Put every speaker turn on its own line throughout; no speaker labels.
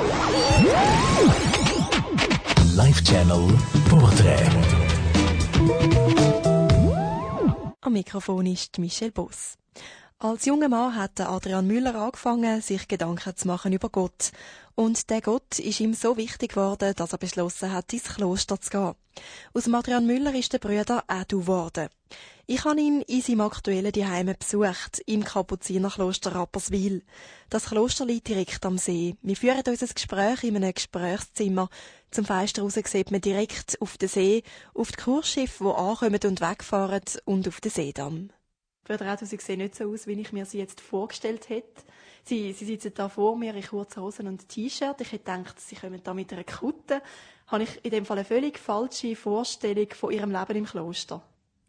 Live-Channel Porträt.
Am Mikrofon ist Michelle Boss. Als junger Mann hat Adrian Müller angefangen, sich Gedanken zu machen über Gott. Und der Gott ist ihm so wichtig geworden, dass er beschlossen hat, ins Kloster zu gehen. Aus dem Adrian Müller ist der Bruder Edu geworden. Ich habe ihn in seinem aktuellen Zuhause besucht, im Kapuzinerkloster Rapperswil. Das Kloster liegt direkt am See. Wir führen unser Gespräch in einem Gesprächszimmer. Zum Fenster raus sieht man direkt auf den See, auf die Kursschiffe, die ankommen und wegfahren, und auf den Seedamm. Bruder Edu, Sie sehen nicht so aus, wie ich mir Sie jetzt vorgestellt hätte. Sie sitzen da vor mir in kurzen Hosen und T-Shirt. Ich hätte gedacht, Sie kommen da mit einer Kutte. Habe ich in dem Fall eine völlig falsche Vorstellung von Ihrem Leben im Kloster?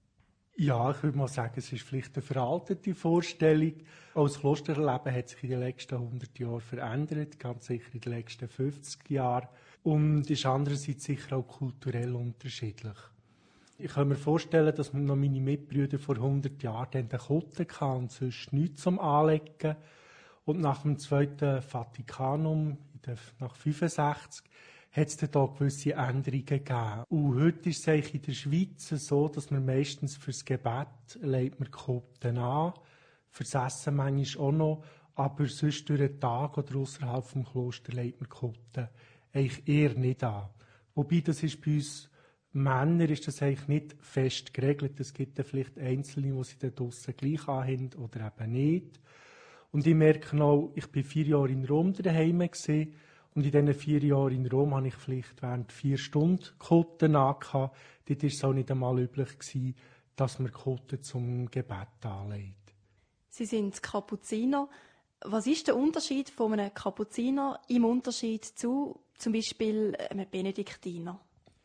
Ja, ich würde mal sagen, es ist vielleicht eine veraltete Vorstellung. Auch das Klosterleben hat sich in den letzten 100 Jahren verändert, ganz sicher in den letzten 50 Jahren. Und ist andererseits sicher auch kulturell unterschiedlich. Ich kann mir vorstellen, dass noch meine Mitbrüder vor 100 Jahren eine Kutte hatten und sonst nichts zum Anlegen. Und nach dem Zweiten Vatikanum, nach 65, hat es da gewisse Änderungen gegeben. Und heute ist es eigentlich in der Schweiz so, dass man meistens fürs Gebet legt man Kutten an, fürs Essen manchmal auch noch, aber sonst durch den Tag oder außerhalb vom Kloster legt man Kutten eigentlich eher nicht an. Wobei, das ist bei uns Männer ist das eigentlich nicht fest geregelt. Es gibt dann vielleicht Einzelne, die sie da draussen gleich anhaben oder eben nicht. Und ich merke noch, ich war 4 Jahre in Rom daheim gewesen, und in diesen 4 Jahren in Rom habe ich vielleicht während 4 Stunden Kutten angehabt. Dort war es auch nicht einmal üblich gewesen, dass man Kutten zum Gebet anlegt.
Sie sind Kapuziner. Was ist der Unterschied von einem Kapuziner im Unterschied zu zum Beispiel einem Benediktiner?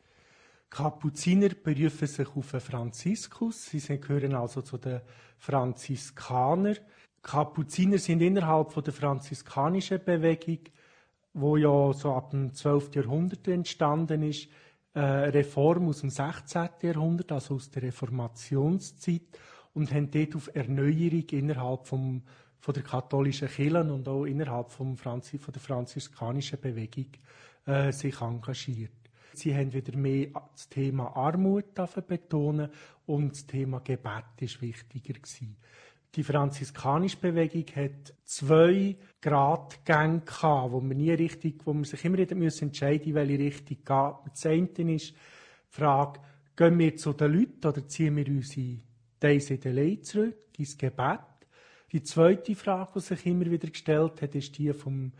Kapuziner berufen sich auf einen Franziskus. Sie gehören also zu den Franziskanern. Kapuziner sind innerhalb der franziskanischen Bewegung, wo ja so ab dem 12. Jahrhundert entstanden ist, eine Reform aus dem 16. Jahrhundert, also aus der Reformationszeit, und haben dort auf Erneuerung innerhalb von der katholischen Kirche und auch innerhalb von der franziskanischen Bewegung sich engagiert. Sie haben wieder mehr das Thema Armut betonen und das Thema Gebet war wichtiger gewesen. Die franziskanische Bewegung hat 2 Gradgänge gehabt, wo man sich immer wieder entscheiden, in welche Richtung geht. Das eine ist die Frage, gehen wir zu den Leuten oder ziehen wir unsere Deise zurück, ins Gebet? Die zweite Frage, die sich immer wieder gestellt hat, ist die von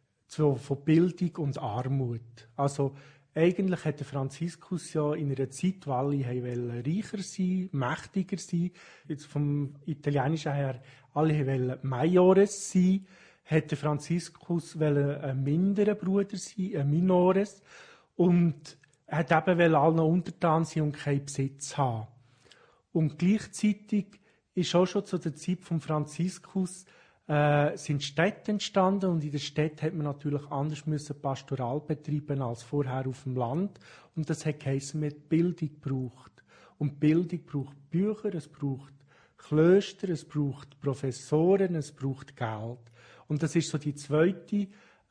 Bildung und Armut. Also, eigentlich hat der Franziskus ja in einer Zeit, wo alle reicher sein, mächtiger sein, jetzt vom Italienischen her, alle wollten Majores sein, hat der Franziskus ein minderer Bruder sein, ein Minores, und er hat eben allen untertan sein und keinen Besitz haben. Und gleichzeitig ist auch schon zu der Zeit vom Franziskus sind Städte entstanden, und in den Städten hat man natürlich anders Pastoral betreiben als vorher auf dem Land, und das hat geheissen, man hat Bildung gebraucht. Und Bildung braucht Bücher, es braucht Klöster, es braucht Professoren, es braucht Geld. Und das ist so die zweite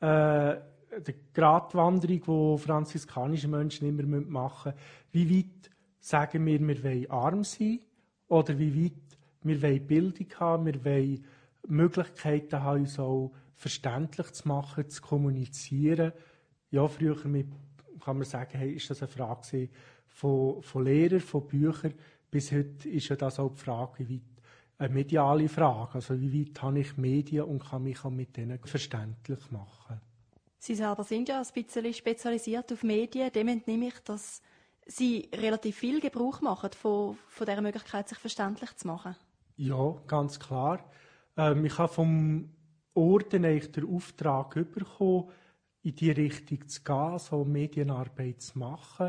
die Gratwanderung, die franziskanische Menschen immer machen müssen. Wie weit sagen wir wollen arm sein, oder wie weit wir wollen Bildung haben, wir wollen Möglichkeiten haben, uns auch verständlich zu machen, zu kommunizieren. Ja, früher kann man sagen, hey, ist das eine Frage von Lehrern, von Büchern. Bis heute ist ja das auch die Frage, wie weit eine mediale Frage. Also wie weit habe ich Medien und kann mich auch mit denen verständlich machen.
Sie selber sind ja ein bisschen spezialisiert auf Medien. Dem entnehme ich, dass Sie relativ viel Gebrauch machen von dieser Möglichkeit, sich verständlich zu machen.
Ja, ganz klar. Ich habe vom Orden eigentlich den Auftrag bekommen, in die Richtung zu gehen, so Medienarbeit zu machen.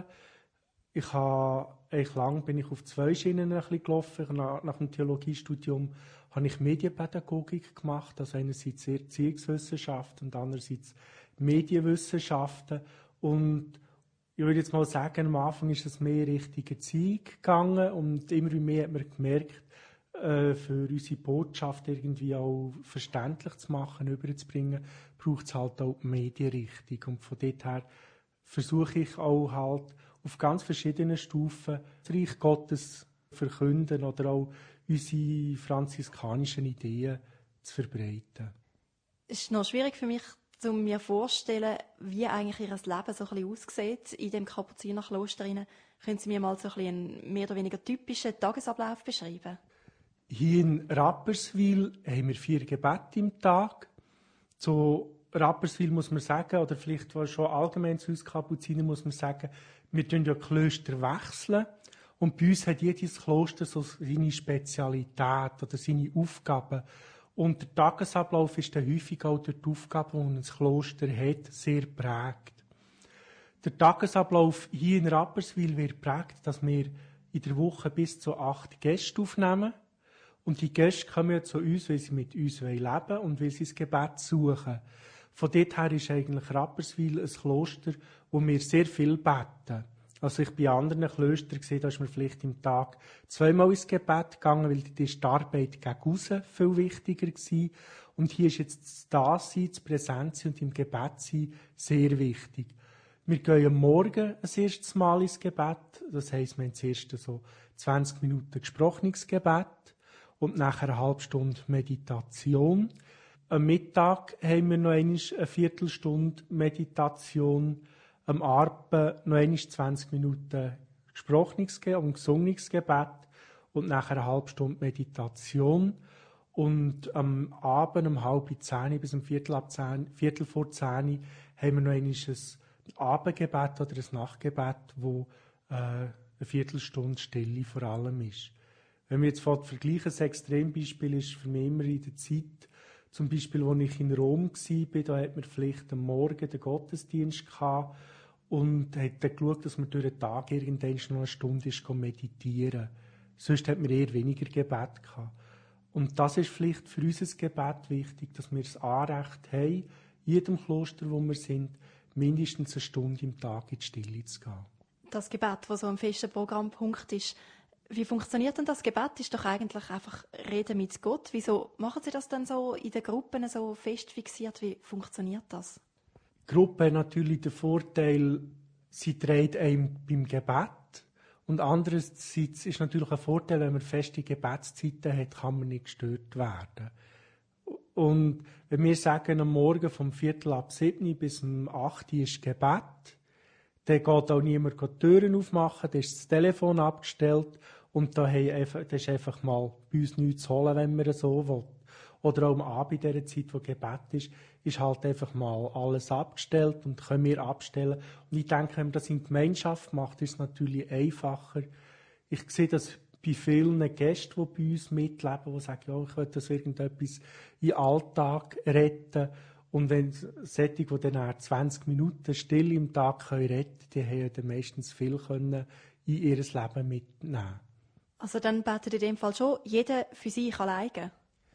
Lang bin ich auf 2 Schienen ein bisschen gelaufen. Nach dem Theologiestudium habe ich Medienpädagogik gemacht, also einerseits Erziehungswissenschaft und andererseits Medienwissenschaften. Und ich würde jetzt mal sagen, am Anfang ist es mehr Richtung Erziehung gegangen, und immer mehr hat man gemerkt, für unsere Botschaft irgendwie auch verständlich zu machen, überzubringen, braucht es halt auch die Medienrichtung. Und von dort her versuche ich auch halt auf ganz verschiedenen Stufen das Reich Gottes verkünden oder auch unsere franziskanischen Ideen zu verbreiten.
Es ist noch schwierig für mich, mir vorzustellen, wie eigentlich ihr Leben so ein bisschen aussieht in dem Kapuzinerkloster. Können Sie mir mal so ein bisschen einen mehr oder weniger typischen Tagesablauf beschreiben?
Hier in Rapperswil haben wir 4 Gebete im Tag. Zu Rapperswil muss man sagen, oder vielleicht schon allgemein zu uns Kapuziner muss man sagen, wir tun ja Klöster wechseln. Und bei uns hat jedes Kloster so seine Spezialität oder seine Aufgaben. Und der Tagesablauf ist dann häufig auch durch die Aufgaben, die ein Kloster hat, sehr prägt. Der Tagesablauf hier in Rapperswil wird prägt, dass wir in der Woche bis zu 8 Gäste aufnehmen. Und die Gäste kommen ja zu uns, weil sie mit uns leben wollen und weil sie das Gebet suchen. Von dort her ist eigentlich Rapperswil ein Kloster, wo wir sehr viel beten. Also ich bin an anderen Klöstern gesehen, da ist mir vielleicht im Tag 2-mal ins Gebet gegangen, weil die Arbeit gegen raus viel wichtiger war. Und hier ist jetzt das Dasein, das Präsentsein und im Gebet sein sehr wichtig. Wir gehen am Morgen ein erstes Mal ins Gebet. Das heisst, wir haben zuerst so 20 Minuten gesprochenes Gebet und nachher eine halbe Stunde Meditation. Am Mittag haben wir noch eine Viertelstunde Meditation. Am Abend noch einmal 20 Minuten gesprochenes und gesungenes Gebet und nachher eine halbe Stunde Meditation. Und am Abend um 9:30 bis um Viertel vor 10 haben wir noch einmal ein Abendgebet oder ein Nachtgebet, wo eine Viertelstunde Stille vor allem ist. Wenn wir jetzt vergleichen, das Extrembeispiel ist für mich immer in der Zeit, zum Beispiel, als ich in Rom war, da hat man vielleicht am Morgen den Gottesdienst gehabt und hat dann geschaut, dass man durch den Tag irgendwann noch eine Stunde meditieren. Sonst hat man eher weniger Gebet gehabt. Und das ist vielleicht für unser Gebet wichtig, dass wir das Anrecht haben, in jedem Kloster, wo wir sind, mindestens eine Stunde im Tag in die Stille zu gehen.
Das Gebet, das so ein fester Programmpunkt ist, wie funktioniert denn das Gebet? Ist doch eigentlich einfach Reden mit Gott. Wieso machen Sie das dann so in den Gruppen so fest fixiert? Wie funktioniert das?
Die Gruppe hat natürlich den Vorteil, sie trägt einem beim Gebet. Und andererseits ist natürlich ein Vorteil, wenn man feste Gebetszeiten hat, kann man nicht gestört werden. Und wenn wir sagen, am Morgen vom 6:45 bis um 8 Uhr ist Gebet, dann geht auch niemand die Türen aufmachen, dann ist das Telefon abgestellt und da ist einfach mal bei uns nichts zu holen, wenn man so will. Oder auch am Abend in dieser Zeit, wo Gebet ist halt einfach mal alles abgestellt und können wir abstellen. Und ich denke, wenn man das in Gemeinschaft macht, ist es natürlich einfacher. Ich sehe das bei vielen Gästen, die bei uns mitleben, die sagen, ja, ich will das irgendetwas in den Alltag retten. Und wenn solche, die dann 20 Minuten still im Tag retten können, die haben dann meistens viel können in ihr Leben mitnehmen.
Also dann betet in dem Fall schon jeder für sich alleine?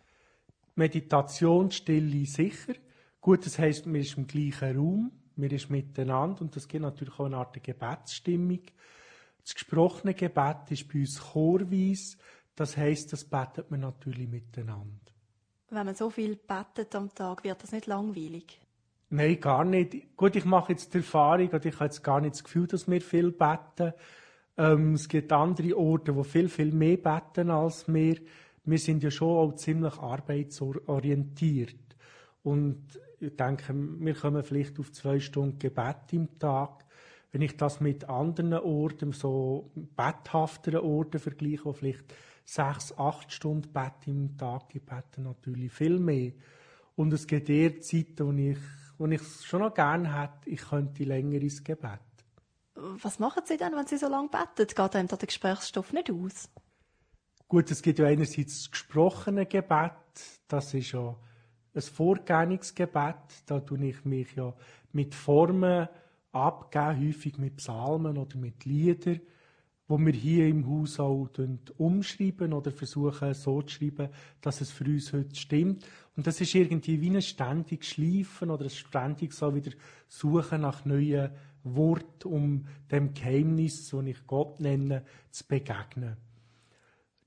Meditation, Stille sicher. Gut, das heisst, man ist im gleichen Raum, man ist miteinander und das gibt natürlich auch eine Art Gebetsstimmung. Das gesprochene Gebet ist bei uns chorweise, das heisst, das betet man natürlich miteinander.
Wenn man so viel betet am Tag, wird das nicht langweilig?
Nein, gar nicht. Gut, ich mache jetzt die Erfahrung, und ich habe jetzt gar nicht das Gefühl, dass wir viel beten. Es gibt andere Orte, die viel, viel mehr beten als wir. Wir sind ja schon auch ziemlich arbeitsorientiert. Und ich denke, wir kommen vielleicht auf 2 Stunden Gebet im Tag. Wenn ich das mit anderen Orten, so betthafteren Orten vergleiche, wo vielleicht 6, 8 Stunden Bett im Tag, die beten natürlich viel mehr. Und es gibt eher Zeiten, wo ich es schon noch gerne hätte, ich könnte länger ins Gebet.
Was machen Sie denn, wenn Sie so lange beten? Geht einem da der Gesprächsstoff nicht aus?
Gut, es gibt ja einerseits das gesprochene Gebet, das ist ja ein vorgegebenes Gebet, da tue ich mich ja mit Formen abgeben, häufig mit Psalmen oder mit Liedern, wo wir hier im Haus auch umschreiben oder versuchen so zu schreiben, dass es für uns heute stimmt. Und das ist irgendwie wie ein ständiges Schleifen oder ein ständiges so wieder Suchen nach neuen Worten, um dem Geheimnis, das ich Gott nenne, zu begegnen.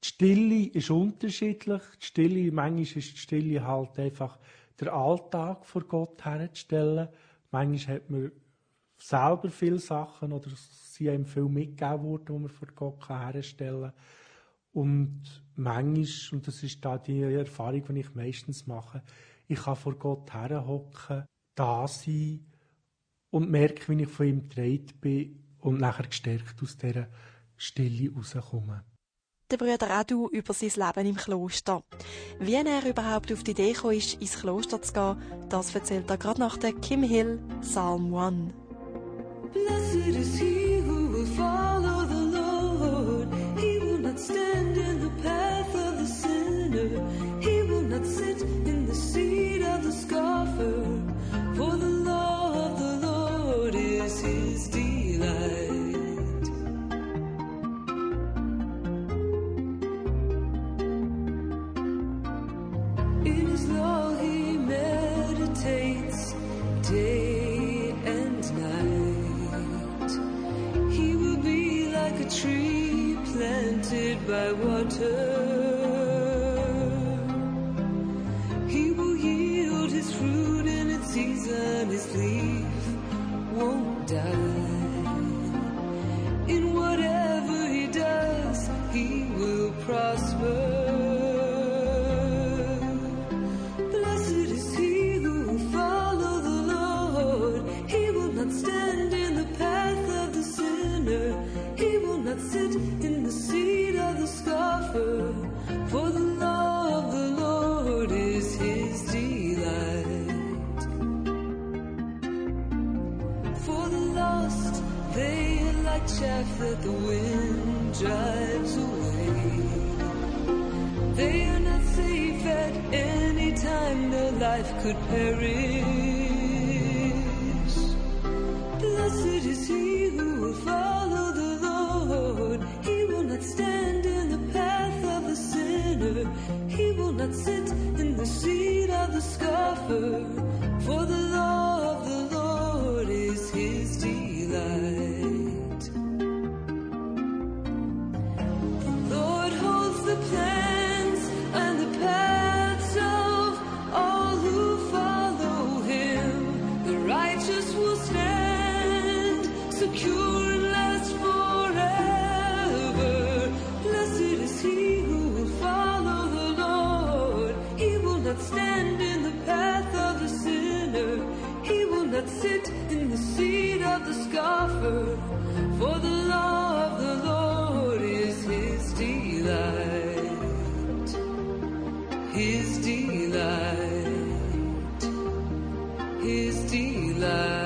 Die Stille ist unterschiedlich. Manchmal ist die Stille halt einfach der Alltag vor Gott herzustellen. Manchmal hat man selber viele Sachen oder es sind einem viel mitgegeben worden, die man vor Gott herstellen kann. Und manchmal, und das ist da die Erfahrung, die ich meistens mache, ich kann vor Gott herhocken, da sein und merke, wie ich von ihm getragen bin und nachher gestärkt aus dieser Stille rauskomme.
Der Bruder Adu über sein Leben im Kloster. Wie er überhaupt auf die Idee gekommen ist, ins Kloster zu gehen, das erzählt er gerade nach der Kim Hill, Psalm 1.
Blessed is he who will follow the Lord. He will not stand in the path of the sinner. He will not sit in the seat of the scoffer. For the law of the Lord is his delight. In his law he meditates day and night. He will be like a tree planted by water. He will yield his fruit in its season. His leaf won't die. In whatever he does, he will prosper. Blessed is he who will follow the Lord. He will not stand in the path of the sinner. He will not sit in the seat of the scoffer. For the law of the Lord is his delight. For the lost, they are like chaff that the wind drives away. They are not safe at any time, their life could perish. Blessed is he who will follow the Lord. He will not stand in the path of the sinner. He will not sit in the seat of the scoffer. For the law of the Lord is his delight. The Lord holds the plans and the paths of all who follow him. The righteous will stand secure and last forever. Blessed is he who will follow the Lord. He will not stand in the path of the sinner. He will not sit in the seat of the scoffer. For the law of the Lord is his delight. His delight. His delight.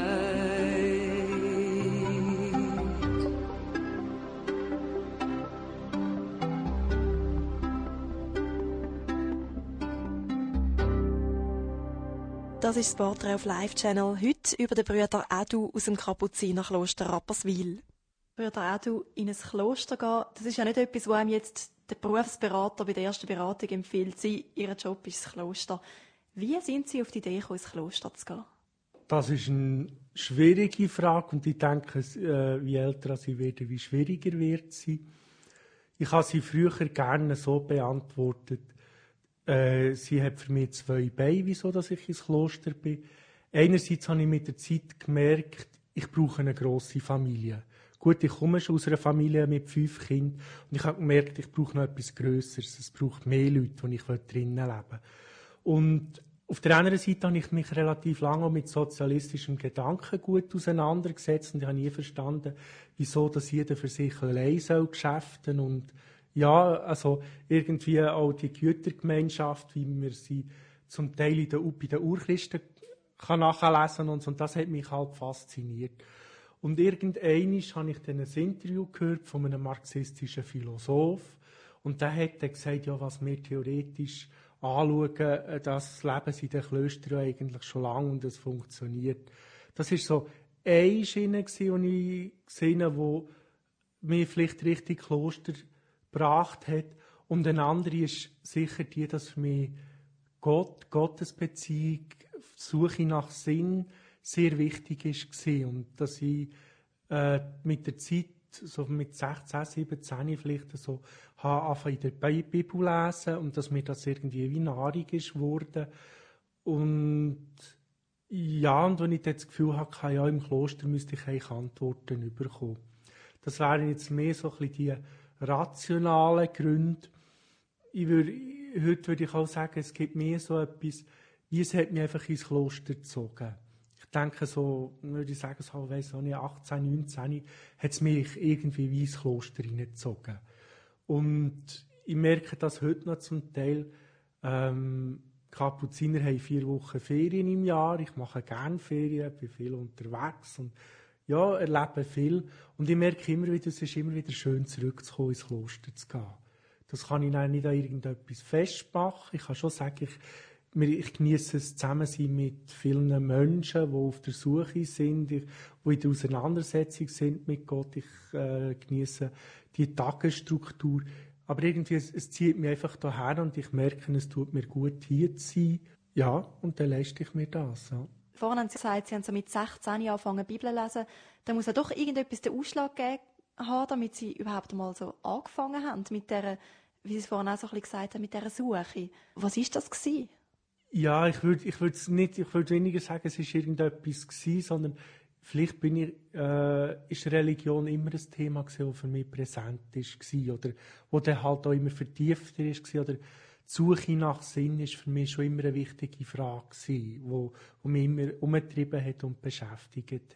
Das ist das Porträt auf Live-Channel. Heute über den Bruder Adu aus dem Kapuzinerkloster Rapperswil. Bruder Adu, in ein Kloster gehen, das ist ja nicht etwas, wo einem jetzt der Berufsberater bei der ersten Beratung empfiehlt. Ihr Job ist das Kloster. Wie sind Sie auf die Idee gekommen, ins Kloster zu gehen?
Das ist eine schwierige Frage und ich denke, wie älter sie werden, wie schwieriger wird sie. Ich habe sie früher gerne so beantwortet. Sie hat für mich 2 Beine, wieso dass ich ins Kloster bin. Einerseits habe ich mit der Zeit gemerkt, ich brauche eine grosse Familie. Gut, ich komme schon aus einer Familie mit 5 Kindern und ich habe gemerkt, ich brauche noch etwas Grösseres. Es braucht mehr Leute, die ich drinnen leben will. Und auf der anderen Seite habe ich mich relativ lange mit sozialistischem Gedankengut auseinandergesetzt und ich habe nie verstanden, wieso dass jeder für sich allein soll geschäften und ja, also irgendwie auch die Gütergemeinschaft, wie wir sie zum Teil bei den Urchristen kann nachlesen und so. Und das hat mich halt fasziniert. Und irgendeinmal habe ich dann ein Interview gehört von einem marxistischen Philosoph und der hat dann gesagt, ja, was wir theoretisch anschauen, das Leben in den Klöstern eigentlich schon lange und es funktioniert. Das war so eine Schiene, die ich gesehen habe, die mich vielleicht Richtung Kloster gebracht hat. Und eine andere ist sicher die, dass für mich Gottesbeziehung, Suche nach Sinn sehr wichtig war. Und dass ich mit der Zeit so mit 16, 17 vielleicht so, habe angefangen in der Bibel lesen und dass mir das irgendwie wie Nahrung ist geworden. Und ja, und wenn ich dann das Gefühl hatte, ja, im Kloster müsste ich eigentlich Antworten bekommen. Das wären jetzt mehr so ein bisschen die rationalen Gründe. Heute würde ich auch sagen, es gibt mehr so etwas, wie es hat mich einfach ins Kloster gezogen. Ich denke so, würde ich sagen, so, weiss auch nicht, 18, 19, hat es mich irgendwie wie ins Kloster hineingezogen. Und ich merke das heute noch zum Teil, Kapuziner haben 4 Wochen Ferien im Jahr. Ich mache gerne Ferien, bin viel unterwegs und ja, erlebe viel. Und ich merke immer wieder, es ist immer wieder schön, zurückzukommen, ins Kloster zu gehen. Das kann ich dann nicht an irgendetwas festmachen. Ich kann schon sagen, ich genieße es Zusammensein mit vielen Menschen, die auf der Suche sind, die in der Auseinandersetzung sind mit Gott. Ich genieße die Tagesstruktur. Aber irgendwie, es zieht mich einfach daher und ich merke, es tut mir gut, hier zu sein. Ja, und dann leiste ich mir das. Ja.
Vorhin haben Sie gesagt, Sie haben so mit 16 angefangen, Bibel zu lesen. Da muss ja doch irgendetwas den Ausschlag geben haben, damit Sie überhaupt mal so angefangen haben mit dieser, wie Sie es vorhin auch so ein bisschen gesagt haben, mit dieser Suche. Was war das gewesen?
Ja, ich würde weniger sagen, es war irgendetwas gewesen, sondern vielleicht ist Religion immer ein Thema gewesen, das für mich präsent war, oder wo dann halt auch immer vertiefter war, oder die Suche nach Sinn ist für mich schon immer eine wichtige Frage gewesen, die mich immer umgetrieben hat und beschäftigt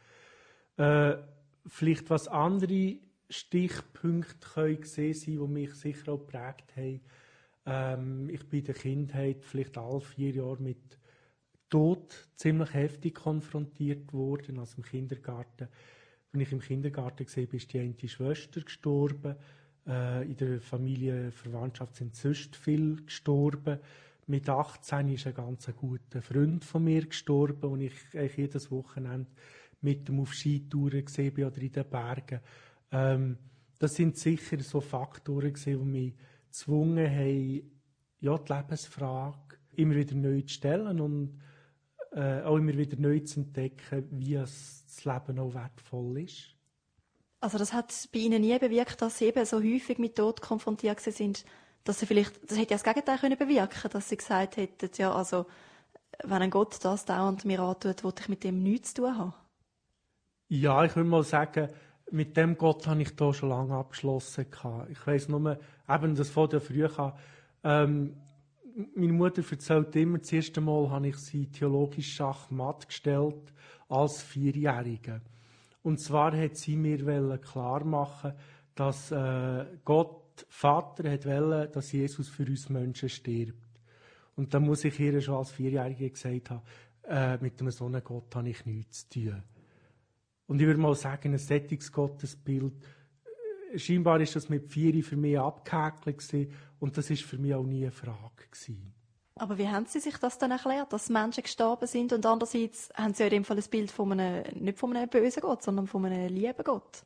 hat. Vielleicht was andere Stichpunkte können gesehen sein, die mich sicher auch geprägt haben. Ich bin in der Kindheit vielleicht alle 4 Jahre mit Tod ziemlich heftig konfrontiert worden. Also im Kindergarten. Wenn ich im Kindergarten gesehen bin, ist die eine Schwester gestorben. In der Familie, Verwandtschaft sind sonst viel gestorben. Mit 18 ist ein ganz guter Freund von mir gestorben und ich eigentlich jedes Wochenende mit ihm auf Skitouren gesehen bin oder in den Bergen. Das sind sicher so Faktoren gewesen, die mich gezwungen haben, ja, die Lebensfrage immer wieder neu zu stellen und auch immer wieder neu zu entdecken, wie das Leben auch wertvoll ist.
Also das hat bei Ihnen nie bewirkt, dass Sie eben so häufig mit Tod konfrontiert sind, dass Sie vielleicht, das hätte ja das Gegenteil können bewirken, dass Sie gesagt hätten, ja, also wenn ein Gott das dauernd mir antut, will ich mit dem nichts zu tun haben.
Ja, ich würde mal sagen, mit dem Gott habe ich da schon lange abgeschlossen. Ich weiss nur, eben das von der früh meine Mutter erzählt immer, das erste Mal habe ich sie theologisch Schachmatt gestellt als 4-Jährige. Und zwar hat sie mir klar machen, dass Gott, Vater, wollte, dass Jesus für uns Menschen stirbt. Und dann muss ich ihr schon als 4-Jährige gesagt haben, mit einem so einem Gott habe ich nichts zu tun. Und ich würde mal sagen, ein solches Gottesbild, scheinbar ist das mit 4 für mich abgehäkelt gewesen, und das ist für mich auch nie eine Frage gewesen.
Aber wie haben Sie sich das dann erklärt, dass Menschen gestorben sind und andererseits haben Sie ja in dem Fall ein Bild von nicht von einem bösen Gott, sondern von einem lieben Gott?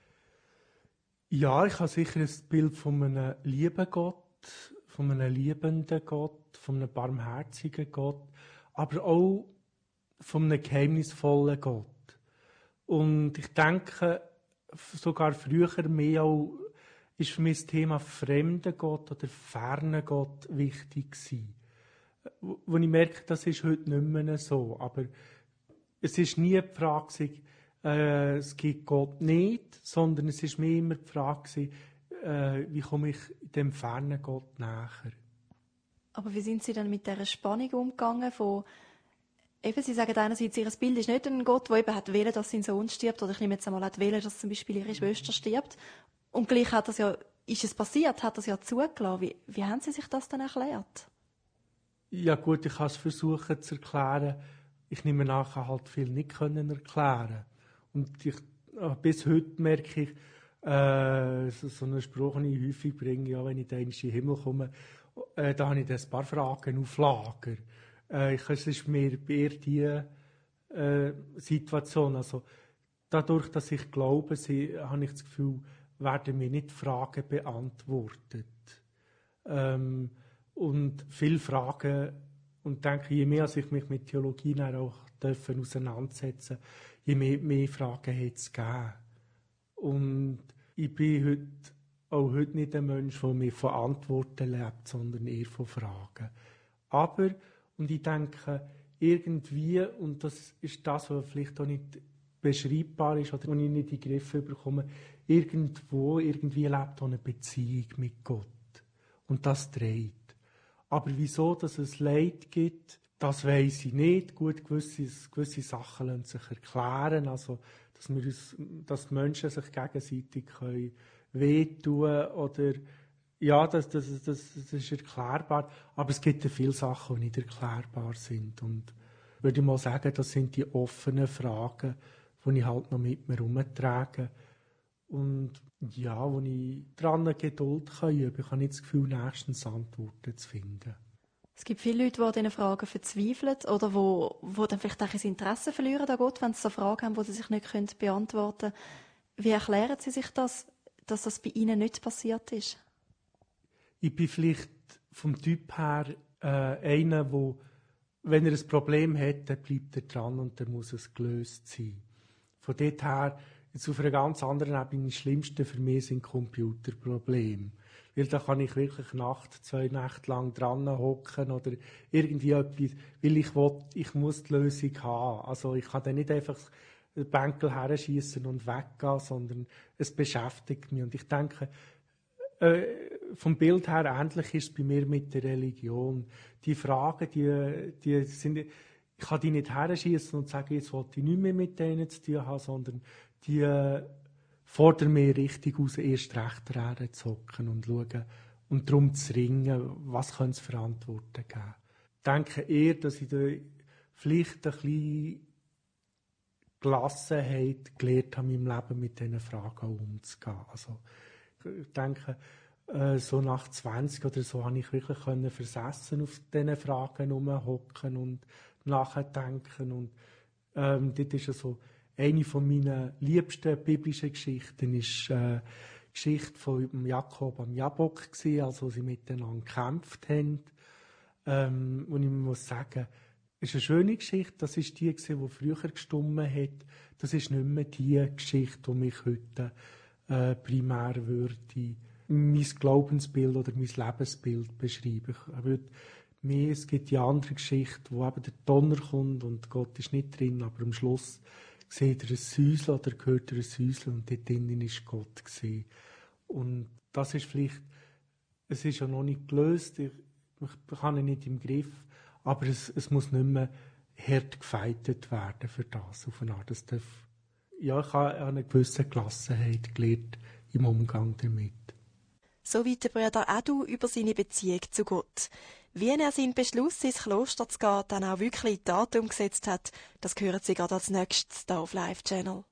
Ja, ich habe sicher ein Bild von einem lieben Gott, von einem liebenden Gott, von einem barmherzigen Gott, aber auch von einem geheimnisvollen Gott. Und ich denke, sogar früher mehr auch, ist für mich das Thema fremder Gott oder ferner Gott wichtig gewesen. Wo ich merke, das ist heute nicht mehr so. Aber es ist nie die Frage, es gibt Gott nicht, sondern es ist mir immer die Frage, wie komme ich dem fernen Gott näher.
Aber wie sind Sie dann mit dieser Spannung umgegangen von, eben, Sie sagen einerseits, Ihr Bild ist nicht ein Gott, der eben hat wollen, dass sein Sohn stirbt, oder ich nehme jetzt einmal, hat wollen, dass zum Beispiel Ihre Schwester stirbt. Und gleich hat das ja, ist es passiert, hat das ja zugelassen. Wie haben Sie sich das dann erklärt?
Ja gut, ich kann es versuchen zu erklären. Ich nehme nachher halt viel nicht können erklären. Und bis heute merke ich, so einen Spruch, den ich häufig bringe, ja, wenn ich dann in den Himmel komme, da habe ich ein paar Fragen auf Lager. Es ist mir eher die Situation. Also, dadurch, dass ich glaube, habe ich das Gefühl, werden mir nicht Fragen beantwortet. Und viele Fragen, und denke, je mehr ich mich mit Theologie auch auseinandersetzen, je mehr Fragen hat es gegeben. Und ich bin heute nicht ein Mensch, der mehr von Antworten lebt, sondern eher von Fragen. Aber, und ich denke, irgendwie, und das ist das, was vielleicht auch nicht beschreibbar ist oder wo ich nicht in den Griff bekomme, irgendwie lebt auch eine Beziehung mit Gott. Und das dreht. Aber wieso, dass es Leid gibt, das weiss ich nicht. Gut, gewisse Sachen lassen sich erklären. Also, dass Menschen sich gegenseitig wehtun können oder ja, das ist erklärbar. Aber es gibt ja viele Sachen, die nicht erklärbar sind. Und würde ich mal sagen, das sind die offenen Fragen, die ich halt noch mit mir herumtrage. Und ja, wo ich dran Geduld üben kann. Ich habe nicht das Gefühl, nächstens Antworten zu finden.
Es gibt viele Leute, die an diesen Fragen verzweifeln oder wo dann vielleicht auch das Interesse verlieren an Gott, wenn sie so Fragen haben, die sie sich nicht beantworten können. Wie erklären Sie sich das, dass das bei Ihnen nicht passiert ist?
Ich bin vielleicht vom Typ her einer, der, wenn er ein Problem hat, dann bleibt er dran und dann muss es gelöst sein. Von dort her, jetzt auf einer ganz anderen Ebene, das Schlimmste für mich sind Computerprobleme. Weil da kann ich wirklich 2 Nächte lang dran hocken oder irgendwie etwas, weil ich muss die Lösung haben. Also ich kann dann nicht einfach den Bänkel herschiessen und weggehen, sondern es beschäftigt mich. Und ich denke, vom Bild her ähnlich ist es bei mir mit der Religion. Die Fragen, die sind, ich kann die nicht herschiessen und sagen, jetzt wollte ich nicht mehr mit denen zu tun haben, sondern die fordern mich richtig aus, erst recht Erde zu hocken und schauen und darum zu ringen, was können es für Antworten geben. Ich denke eher, dass ich da vielleicht ein bisschen Gelassenheit gelernt habe, in meinem Leben mit diesen Fragen umzugehen. Also, ich denke, so nach 20 oder so habe ich wirklich versessen auf diesen Fragen herumhocken und nachdenken. Und dort ist so eine von meinen liebsten biblischen Geschichten ist die Geschichte von Jakob und Jabok gewesen, also sie miteinander gekämpft haben. Und ich muss sagen, es ist eine schöne Geschichte. Das ist die, die früher gestummen hat. Das ist nicht mehr die Geschichte, die mich heute primär würde mein Glaubensbild oder mein Lebensbild beschreiben. Es gibt die andere Geschichte, wo eben der Donner kommt und Gott ist nicht drin, aber am Schluss sieht er ein Säusel oder hört er ein Säusel und dort drinnen ist Gott gewesen. Und das ist vielleicht, es ist ja noch nicht gelöst, ich habe ihn nicht im Griff, aber es muss nicht mehr hart gefeitet werden für das auf eine Art. Ich habe eine gewisse Gelassenheit gelernt im Umgang damit.
So weit der Bruder Edu über seine Beziehung zu Gott. Wie er seinen Beschluss, ins Kloster zu gehen, dann auch wirklich in die Tat umgesetzt hat, das hören Sie gerade als nächstes hier auf Live Channel.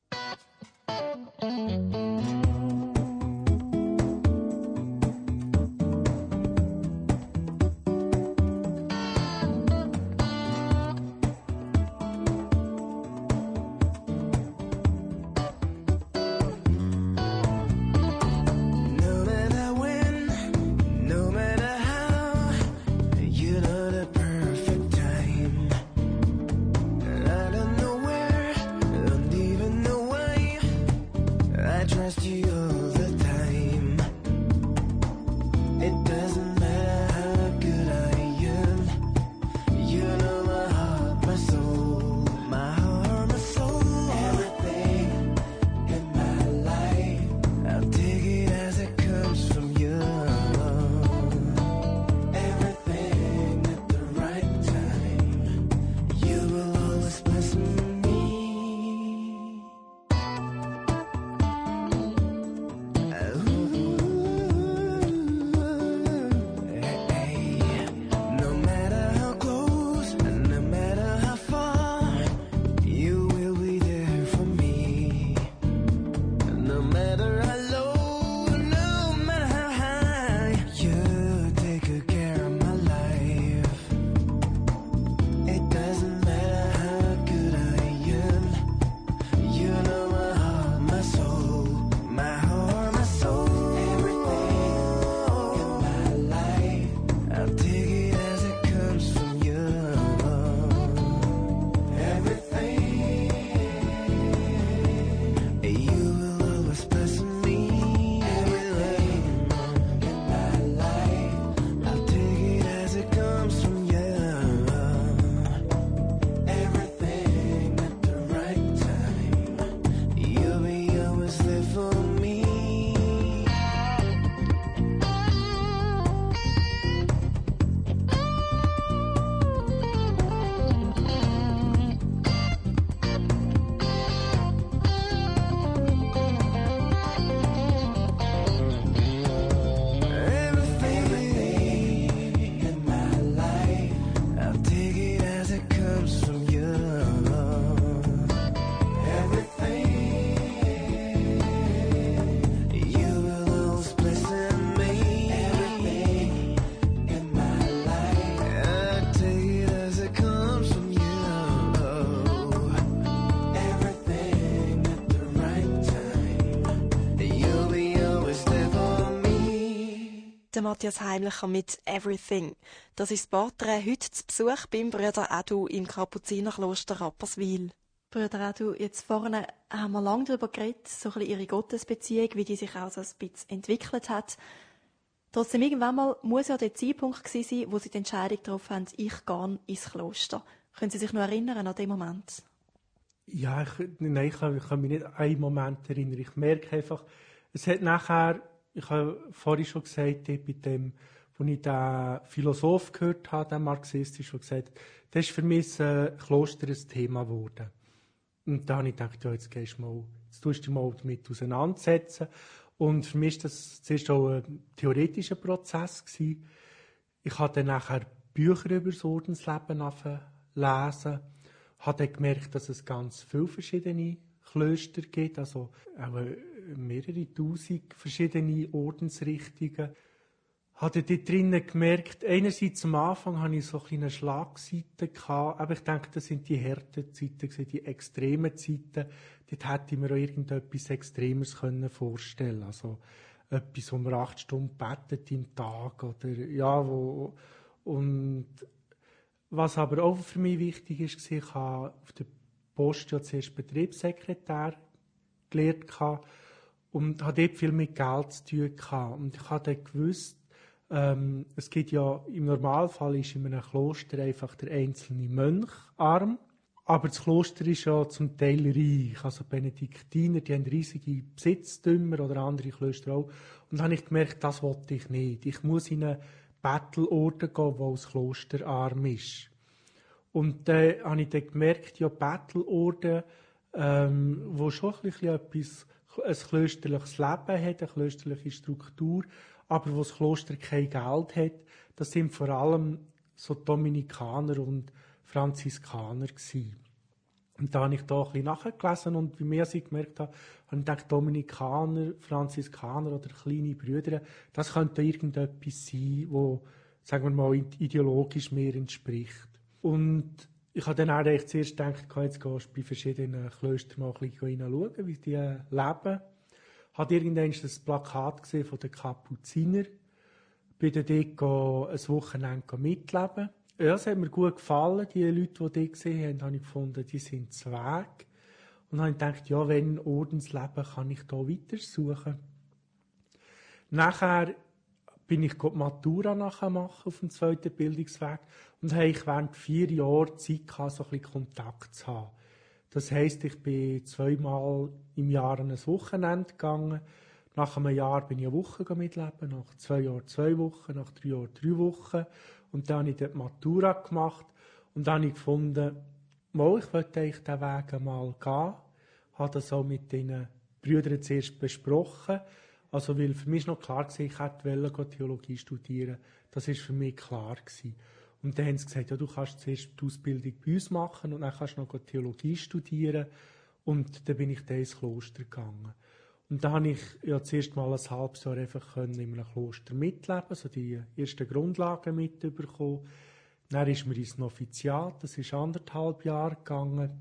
I try
der Matthias Heimlicher mit «Everything». Das ist das Porträt heute zu Besuch beim Brüder Edu im Kapuzinerkloster Rapperswil. Brüder Edu, jetzt vorne haben wir lange darüber geredet, so ein bisschen ihre Gottesbeziehung, wie die sich auch so ein bisschen entwickelt hat. Trotzdem, irgendwann mal muss ja der Zeitpunkt gewesen sein, wo sie die Entscheidung getroffen haben, ich gehe ins Kloster. Können Sie sich noch erinnern an den Moment?
Ja, nein, ich kann mich nicht an einen Moment erinnern. Ich merke einfach, es hat nachher, ich habe vorhin schon gesagt, bei dem, wo ich den Philosoph gehört habe, den Marxist, schon gesagt, das ist für mich ein Kloster ein Thema geworden. Und da habe ich gedacht, ja, jetzt tust du dich mal damit auseinandersetzen. Und für mich war das zuerst auch ein theoretischer Prozess gewesen. Ich habe dann nachher Bücher über das Ordensleben lesen, habe dann gemerkt, dass es ganz viele verschiedene Klöster gibt, also auch mehrere tausend verschiedene Ordensrichtungen. Habe dort drinnen gemerkt, einerseits am Anfang hatte ich so eine kleine Schlagseite gehabt, aber ich denke, das sind die harten Zeiten, die extremen Zeiten. Dort hätte ich mir auch irgendetwas Extremes vorstellen können. Also etwas, wo man 8 Stunden betet im Tag oder ja, und was aber auch für mich wichtig ist, ich habe auf der Post ja zuerst Betriebssekretär gelernt und habe dort viel mit Geld zu tun gehabt. Und ich habe dann gewusst, es gibt ja, im Normalfall ist in einem Kloster einfach der einzelne Mönch arm, aber das Kloster ist ja zum Teil reich. Also Benediktiner, die haben riesige Besitztümer oder andere Klöster auch. Und dann habe ich gemerkt, das wollte ich nicht. Ich muss in einen Bettelorden gehen, wo das Kloster arm ist. Und dann habe ich dann gemerkt, ja, Bettelorden, wo schon ein klösterliches Leben hat, eine klösterliche Struktur, aber wo das Kloster kein Geld hat, das sind vor allem so Dominikaner und Franziskaner gewesen. Und da habe ich da ein bisschen nachgelesen und wie mehr ich gemerkt habe ich gedacht, Dominikaner, Franziskaner oder kleine Brüder, das könnte irgendetwas sein, wo, sagen wir mal, ideologisch mehr entspricht. Und ich habe dann auch zuerst gedacht, jetzt gehst du bei verschiedenen Klöstern mal ein bisschen hineinschauen, wie die leben. Ich habe irgendwann das Plakat gesehen von den Kapuziner. Bin dann dort ein Wochenende mitleben. Ja, es hat mir gut gefallen. Die Leute, die dort gesehen haben, habe ich gefunden, die sind zu Weg. Und dann habe ich gedacht, ja, wenn Ordensleben kann ich da weiter suchen. Nachher bin ich die Matura machen auf dem 2. Bildungsweg und habe ich während 4 Jahren Zeit gehabt, so ein bisschen Kontakt zu haben. Das heisst, ich bin 2-mal im Jahr an ein Wochenende gegangen. Nach einem Jahr bin ich eine Woche mitleben, nach 2 Jahren 2 Wochen, nach 3 Jahren 3 Wochen. Und dann habe ich dort die Matura gemacht und dann habe ich gefunden, ich wollte eigentlich diesen Weg einmal gehen. Ich habe das auch mit den Brüdern zuerst besprochen. Also, weil für mich noch klar war, ich wollte Theologie studieren. Das war für mich klar gewesen. Und dann haben sie gesagt, ja, du kannst zuerst die Ausbildung bei uns machen und dann kannst du noch Theologie studieren. Und dann bin ich dann ins Kloster gegangen. Und dann habe ich ja zuerst mal ein halbes Jahr einfach in einem Kloster mitleben, so die ersten Grundlagen mitbekommen. Dann ist mir ins Noviziat, das ist 1,5 Jahre gegangen.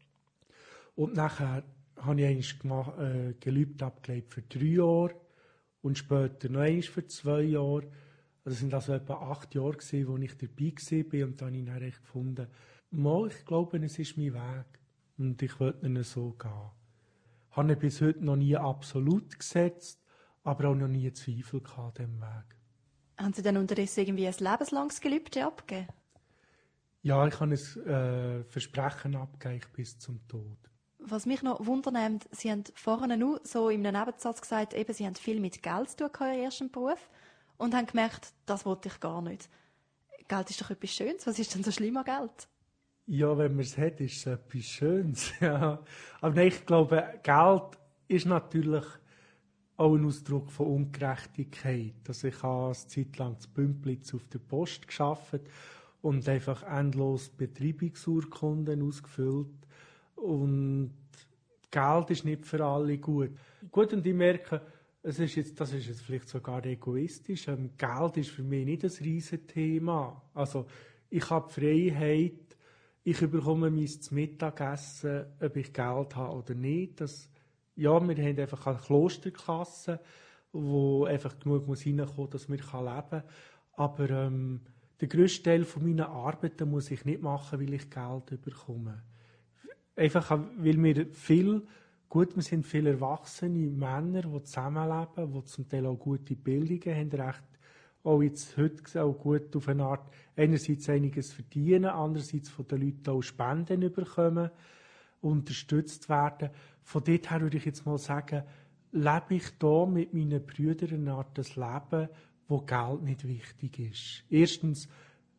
Und nachher habe ich eigentlich Gelübde abgelegt für 3 Jahre und später noch einmal für 2 Jahre. Das sind also etwa 8 Jahre gewesen, wo ich dabei war und dann habe ich dann echt gefunden, ich glaube, es ist mein Weg und ich will ihn so gehen. Ich habe ihn bis heute noch nie absolut gesetzt, aber auch noch nie Zweifel an diesem Weg.
Haben Sie dann unterdessen irgendwie ein lebenslanges Gelübde abgegeben?
Ja, ich habe ein Versprechen abgegeben bis zum Tod.
Was mich noch wundernimmt, Sie haben vorhin nur so in einem Nebensatz gesagt, eben, Sie haben viel mit Geld zu tun in Ihrem ersten Beruf und haben gemerkt, das wollte ich gar nicht. Geld ist doch etwas Schönes. Was ist denn so schlimm an Geld?
Ja, wenn man es hat, ist es etwas Schönes. Ja. Aber nein, ich glaube, Geld ist natürlich auch ein Ausdruck von Ungerechtigkeit. Also ich habe eine Zeit lang das Bümplitz auf der Post gearbeitet und einfach endlos Betreibungsurkunden ausgefüllt. Und Geld ist nicht für alle gut. Gut, und ich merke, das ist jetzt vielleicht sogar egoistisch. Geld ist für mich nicht ein riesen Thema. Also ich habe die Freiheit, ich bekomme mein Mittagessen, ob ich Geld habe oder nicht. Wir haben einfach eine Klosterklasse, wo einfach genug muss reinkommen, dass man leben kann. Aber der grösste Teil meiner Arbeiten muss ich nicht machen, weil ich Geld bekomme. Einfach, weil wir sind viele erwachsene Männer, die zusammenleben, die zum Teil auch gute Bildungen haben, recht auch jetzt heute auch gut auf eine Art einerseits einiges verdienen, andererseits von den Leuten auch Spenden bekommen, unterstützt werden. Von dort her würde ich jetzt mal sagen, lebe ich hier mit meinen Brüdern eine Art das Leben, wo Geld nicht wichtig ist. Erstens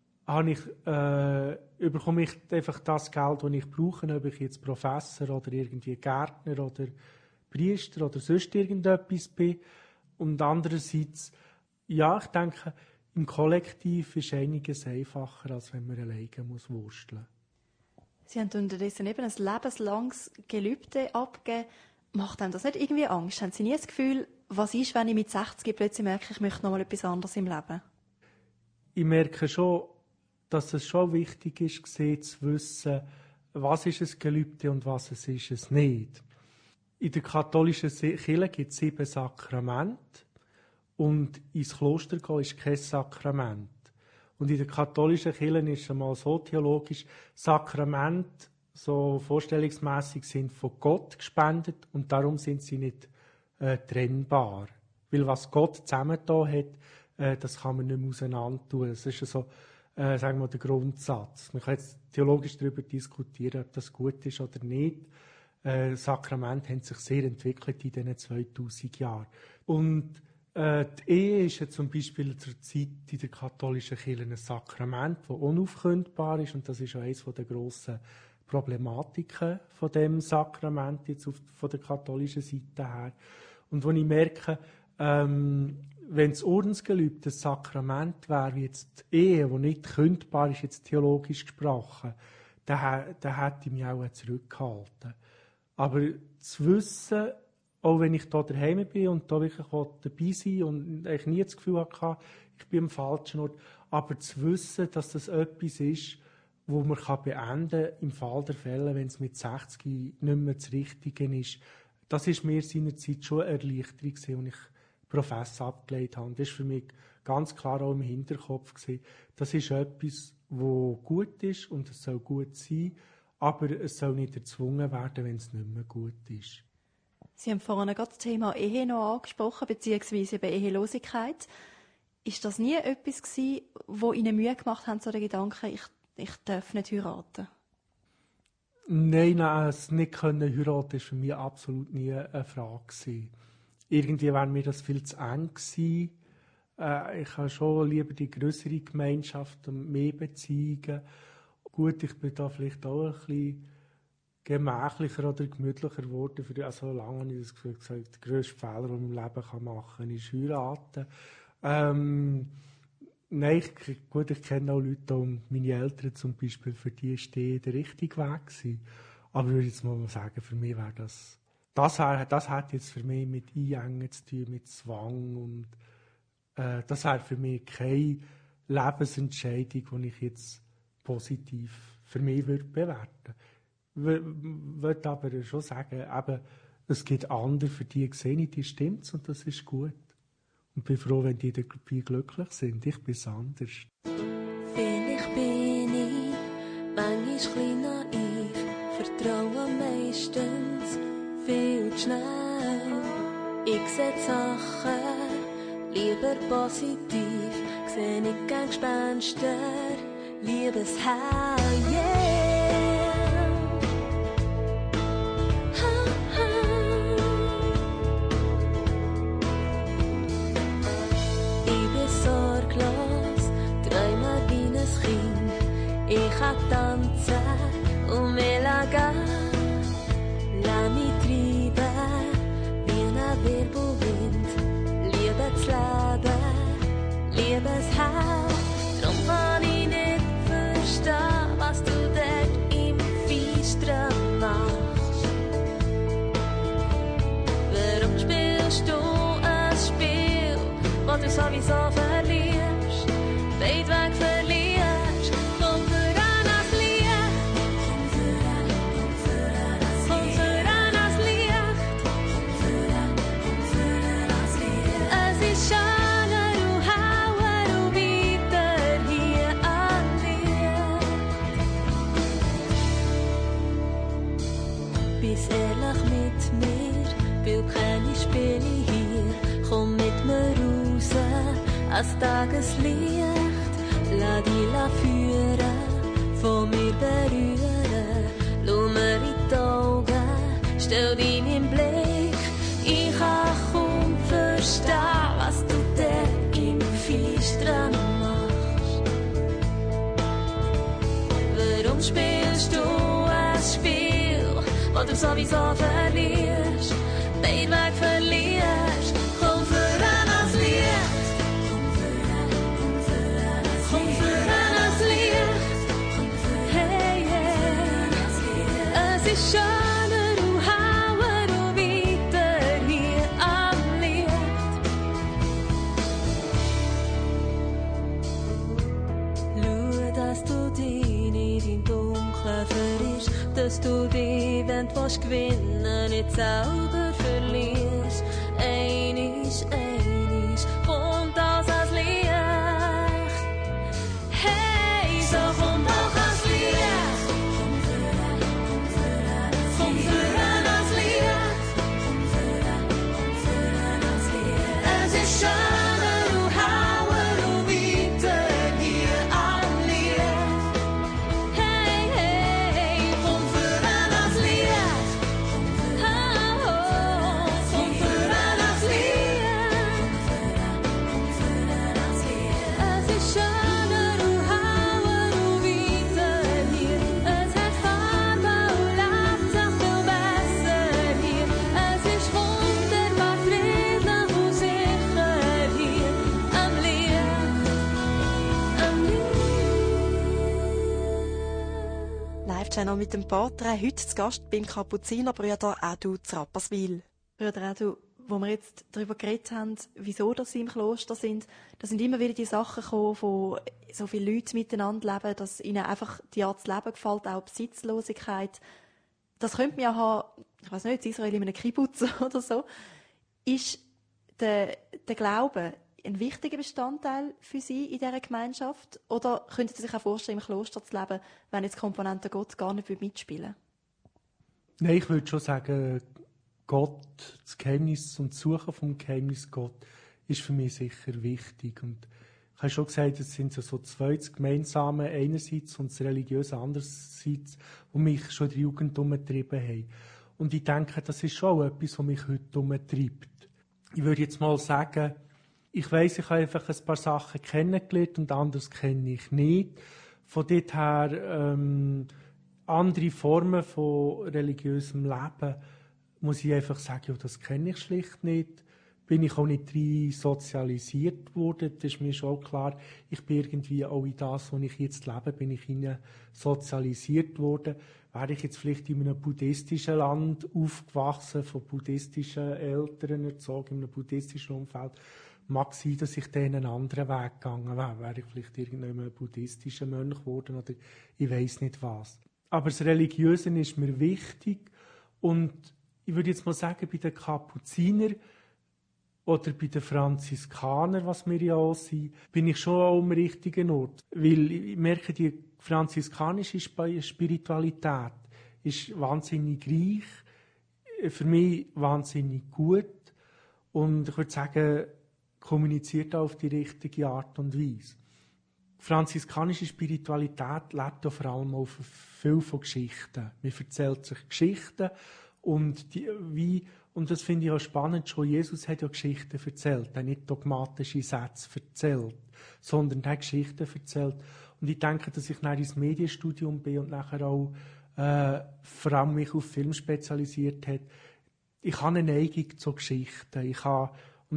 bekomme ich einfach das Geld, das ich brauche, ob ich jetzt Professor oder irgendwie Gärtner oder Priester oder sonst irgendetwas bin. Und andererseits, ja, ich denke, im Kollektiv ist einiges einfacher, als wenn man alleine wursteln muss.
Sie haben unterdessen eben ein lebenslanges Gelübde abgegeben. Macht einem das nicht irgendwie Angst? Haben Sie nie das Gefühl, was ist, wenn ich mit 60 plötzlich merke, ich möchte noch mal etwas anderes im Leben?
Ich merke schon, dass es schon wichtig ist, zu wissen, was ist ein Gelübde und was ist es nicht. In der katholischen Kirche gibt es 7 Sakramente und ins Kloster gehen ist kein Sakrament. Und in der katholischen Kirche ist es einmal so theologisch, Sakramente, so vorstellungsmässig, sind von Gott gespendet und darum sind sie nicht trennbar. Weil was Gott zusammengetan hat, das kann man nicht mehr auseinander tun. Das ist so, sagen wir, der Grundsatz. Man kann jetzt theologisch darüber diskutieren, ob das gut ist oder nicht. Sakramente haben sich sehr entwickelt in diesen 2000 Jahren. Und die Ehe ist ja zum Beispiel zur Zeit in der katholischen Kirche ein Sakrament, das unaufkündbar ist. Und das ist ja eines der grossen Problematiken von dem Sakrament jetzt von der katholischen Seite her. Und wo ich merke, wenn das Ordensgelübde ein Sakrament wäre, wie jetzt die Ehe, die nicht kündbar ist, jetzt theologisch gesprochen, dann hätte ich mich auch zurückgehalten. Aber zu wissen, auch wenn ich hier daheim bin und da wirklich dabei sein und ich nie das Gefühl hatte, ich bin am falschen Ort, aber zu wissen, dass das etwas ist, wo man beenden kann, im Fall der Fälle, wenn es mit 60 nicht mehr das Richtige ist. Das war mir seinerzeit schon eine Erleichterung, als ich Professor abgelegt habe. Das war für mich ganz klar auch im Hinterkopf. Das ist etwas, das gut ist und es soll gut sein, aber es soll nicht erzwungen werden, wenn es nicht mehr gut ist.
Sie haben vorhin gerade das Thema Ehe noch angesprochen, beziehungsweise eben Ehelosigkeit. Ist das nie etwas gewesen, wo Ihnen Mühe gemacht hat, so der Gedanke, ich darf nicht heiraten?
Nein, es nicht heiraten war für mich absolut nie eine Frage gewesen. Irgendwie wäre mir das viel zu eng gewesen. Ich habe schon lieber die grössere Gemeinschaft und mehr Beziehungen. Gut, ich bin da vielleicht auch ein bisschen gemächlicher oder gemütlicher geworden. Also lange habe ich das Gefühl gesagt, der grösste Fehler, den man im Leben machen kann, ist heiraten. Nein, ich kenne auch Leute, und meine Eltern zum Beispiel, für die ist der richtige Weg gewesen. Aber ich würde jetzt mal sagen, für mich wäre das hat jetzt für mich mit Einengen zu tun, mit Zwang, und das wäre für mich keine Lebensentscheidung, die ich jetzt positiv für mich bewerten würde. Ich würde aber schon sagen, eben, es gibt andere, für die sehe ich, die stimmt's und das ist gut. Und bin froh, wenn die dabei glücklich sind. Ich bin anders.
Vielleicht bin ich manchmal klein naiv, vertraue meistens viel zu schnell. Ich sehe die Sachen lieber positiv, sehe nicht gern Gespenster, Liebesheil, yeah. Ich kann tanzen und mir lassen, lass mich treiben wie ein Wirbelwind. Liebe das Leben, liebe das Herz. Darum kann ich nicht verstehen, was du dort im Feinsten machst. Warum spielst du ein Spiel, wo du sowieso verlierst, weit weg verlierst?
bist ehrlich mit mir, will keine Spiele hier. Komm mit mir raus, als Tageslicht. Lass dich führen, von mir berühren. Schau mir in die Augen, stell dich in Blick. Ich kann kaum verstehen, was du dort im Finstern machst. Warum spielst du ein Spiel, wo du sowieso verlierst, den Weg verlierst? Komm für ein Licht, komm für ein Licht, hey, hey. Es ist schöner und hauer und weiter hier am Licht. Schau, dass du dich nicht im Dunkeln verirrst, dass du dich, wenn du gewinnen, nicht selber verlierst. Einisch, kommt aus als Licht. Hey, so komm doch als Licht. Komm für als Licht. Es ist schöner und hauer und weiter hier am Licht. Hey, hey, komm für als Licht. Oh, komm für als Licht. Es ist schöner und hauer und weiter hier. Es hat Farbe und lebt sich viel besser hier. Es ist wunderbar friedlich und sicher hier am Licht. Am Licht.
Live-Channel mit dem Porträt. Heute zu Gast beim Kapuzinerbrüder Adu zu Rapperswil. Brüder Adu, wo wir jetzt darüber geredet haben, wieso dass sie im Kloster sind, da sind immer wieder die Sachen gekommen, wo so viele Leute miteinander leben, dass ihnen einfach die Art zu leben gefällt, auch Besitzlosigkeit. Das könnte man ja haben, ich weiss nicht, in Israel in einem Kibbutz oder so. Ist der Glaube ein wichtiger Bestandteil für Sie in dieser Gemeinschaft? Oder könnten Sie sich auch vorstellen, im Kloster zu leben, wenn jetzt Komponenten Gott gar nicht mitspielen würde?
Nein, ich würde schon sagen, Gott, das Geheimnis und das Suchen vom Geheimnis Gott ist für mich sicher wichtig. Und ich habe schon gesagt, es sind so zwei das Gemeinsame einerseits und das Religiöse andererseits, die mich schon in der Jugend umgetrieben haben. Und ich denke, das ist schon etwas, was mich heute umtreibt. Ich würde jetzt mal sagen, ich weiss, ich habe einfach ein paar Sachen kennengelernt und anderes kenne ich nicht. Von dort her andere Formen von religiösem Leben muss ich einfach sagen, ja, das kenne ich schlicht nicht. Bin ich auch nicht rein sozialisiert worden. Das ist mir schon klar. Ich bin irgendwie auch in das, wo ich jetzt lebe, bin ich hinein sozialisiert worden. Wäre ich jetzt vielleicht in einem buddhistischen Land aufgewachsen, von buddhistischen Eltern erzogen, in einem buddhistischen Umfeld, mag sein, dass ich dann einen anderen Weg gegangen wäre. Wäre ich vielleicht irgendein buddhistischer Mönch geworden oder ich weiss nicht was. Aber das Religiöse ist mir wichtig und ich würde jetzt mal sagen, bei den Kapuziner oder bei den Franziskanern, was wir ja auch sind, bin ich schon auch am richtigen Ort. Weil ich merke, die franziskanische Spiritualität ist wahnsinnig reich, für mich wahnsinnig gut und ich würde sagen, kommuniziert auch auf die richtige Art und Weise. Die franziskanische Spiritualität lebt ja vor allem auf viel von Geschichten. Man erzählt sich Geschichten und das finde ich auch spannend, schon Jesus hat ja Geschichten erzählt. Er hat nicht dogmatische Sätze erzählt, sondern er hat Geschichten erzählt. Und ich denke, dass ich nach ins Medienstudium bin und nachher auch vor allem mich auf Film spezialisiert hat. Ich habe eine Neigung zu Geschichten. Ich habe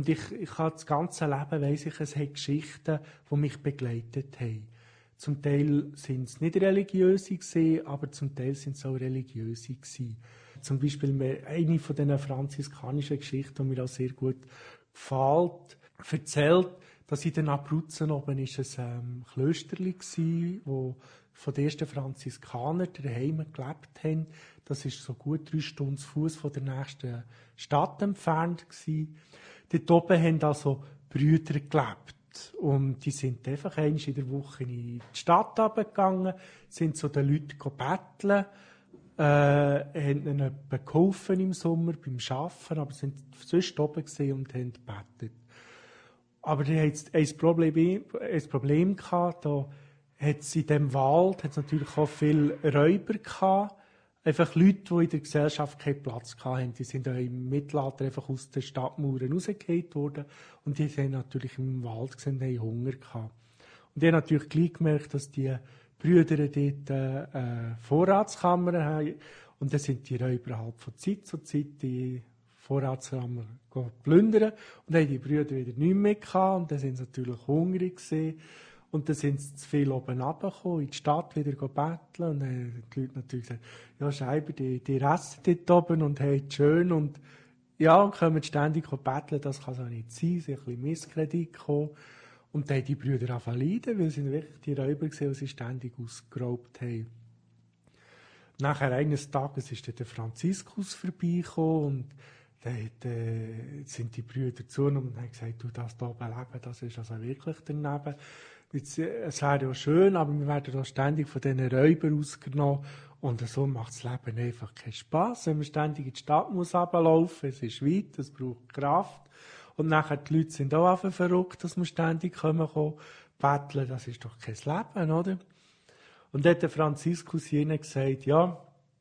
das ganze Leben, weiss ich, es hat Geschichten, die mich begleitet haben. Zum Teil sind es nicht religiöse gewesen, aber zum Teil sind es auch religiöse gewesen. Zum Beispiel eine von diesen franziskanischen Geschichten, die mir auch sehr gut gefällt, erzählt, dass in den Abruzzen oben ein Klösterli war, wo von den ersten Franziskanern daheim gelebt haben. Das ist so gut 3 Stunden zu Fuß von der nächsten Stadt entfernt gewesen. Dort oben haben also Brüder gelebt. Und die sind einfach einmal in der Woche in die Stadt runtergegangen, sind zu den Leuten betteln haben ihnen etwa geholfen im Sommer beim Arbeiten, aber sind sonst oben gewesen und haben gebetet. Aber die hatten ein Problem gehabt, da hat es in diesem Wald hat's natürlich auch viele Räuber gehabt. Einfach Leute, die in der Gesellschaft keinen Platz hatten. Die sind ja im Mittelalter einfach aus den Stadtmauern rausgefallen worden. Und die haben natürlich im Wald gesehen, die haben Hunger gehabt. Und die haben natürlich gleich gemerkt, dass die Brüder dort Vorratskammer haben. Und dann sind die Räuber halt von Zeit zu Zeit die Vorratskammer plündern. Und dann haben die Brüder wieder nichts mehr gehabt. Und dann sind sie natürlich hungrig gewesen. Und dann sind sie zu viel oben runtergekommen, in die Stadt wieder betteln. Und dann haben die Leute natürlich gesagt, ja, Scheibe, die essen dort oben und haben es schön. Und ja, und kommen ständig betteln, das kann so nicht sein. Sie sind ein bisschen Misskredit gekommen. Und dann haben die Brüder angefangen zu leiden, weil sie wirklich die Räuber gesehen, die sie ständig ausgeraubt haben. Nachher eines Tages ist dann der Franziskus vorbeigekommen und dann sind die Brüder zu ihm und haben gesagt, du, das hier oben leben, das ist also wirklich daneben. Es wäre ja schön, aber wir werden da ständig von diesen Räubern ausgenommen. Und so macht das Leben einfach keinen Spass. Wenn man ständig in die Stadt muss runterlaufen, es ist weit, es braucht Kraft. Und nachher die Leute sind auch einfach verrückt, dass wir ständig kommen betteln. Das ist doch kein Leben, oder? Und dann hat der Franziskus ihnen gesagt, ja,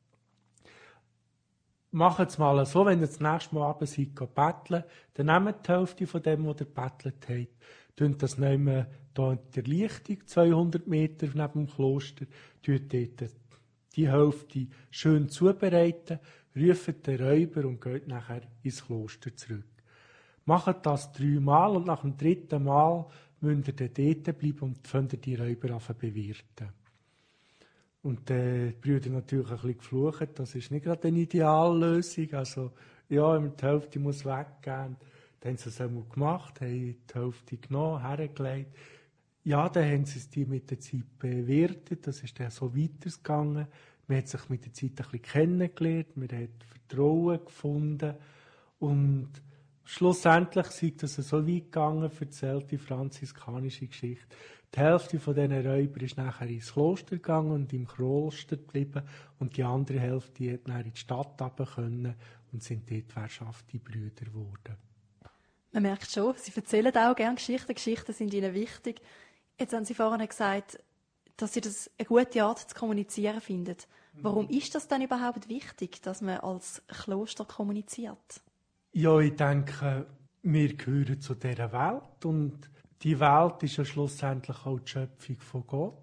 macht es mal so, wenn ihr das nächste Mal runter seid, betteln, dann nehmt die Hälfte von dem, was ihr bettelt habt, tut das nehmen hier in der Lichtung, 200 Meter neben dem Kloster, tut dort die Hälfte schön zubereiten, ruft den Räuber und geht nachher ins Kloster zurück. Macht das 3 Mal und nach dem 3. Mal müsst ihr dann dort bleiben und könnt die Räuber bewirten. Und die Brüder natürlich ein bisschen geflucht, das ist nicht gerade eine Ideallösung. Also, ja, die Hälfte muss weggehen. Dann haben sie es einmal gemacht, haben die Hälfte genommen, hergelegt. Ja, dann haben sie es mit der Zeit bewirtet, das ist dann so weitergegangen. Man hat sich mit der Zeit ein bisschen kennengelernt, man hat Vertrauen gefunden und schlussendlich ist das so weit gegangen, erzählt die franziskanische Geschichte. Die Hälfte von diesen Räubern ist nachher ins Kloster gegangen und im Kloster geblieben und die andere Hälfte hat nachher in die Stadt runter können und sind dort wehrschaftige Brüder geworden.
Man merkt schon, Sie erzählen auch gerne Geschichten. Geschichten sind Ihnen wichtig. Jetzt haben Sie vorhin gesagt, dass Sie das eine gute Art zu kommunizieren finden. Warum ist das denn überhaupt wichtig, dass man als Kloster kommuniziert?
Ja, ich denke, wir gehören zu dieser Welt und die Welt ist ja schlussendlich auch die Schöpfung von Gott.